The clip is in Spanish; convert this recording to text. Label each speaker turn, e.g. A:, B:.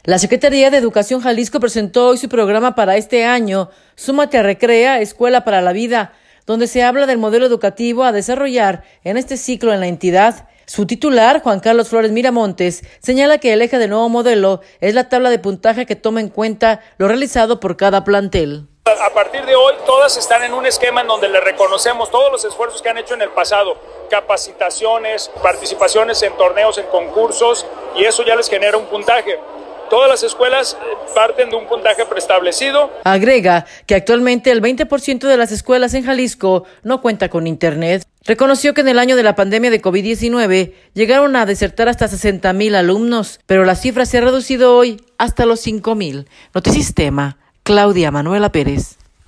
A: La Secretaría de Educación Jalisco presentó hoy su programa para este año, Súmate a Recrea, Escuela para la Vida, donde se habla del modelo educativo a desarrollar en este ciclo en la entidad. Su titular, Juan Carlos Flores Miramontes, señala que el eje del nuevo modelo es la tabla de puntaje que toma en cuenta lo realizado por cada plantel.
B: A partir de hoy, todas están en un esquema en donde le reconocemos todos los esfuerzos que han hecho en el pasado, capacitaciones, participaciones en torneos, en concursos, y eso ya les genera un puntaje. Todas las escuelas parten de un puntaje preestablecido.
A: Agrega que actualmente el 20% de las escuelas en Jalisco no cuenta con internet. Reconoció que en el año de la pandemia de COVID-19 llegaron a desertar hasta 60,000 alumnos, pero la cifra se ha reducido hoy hasta los 5,000. Notisistema, Claudia Manuela Pérez.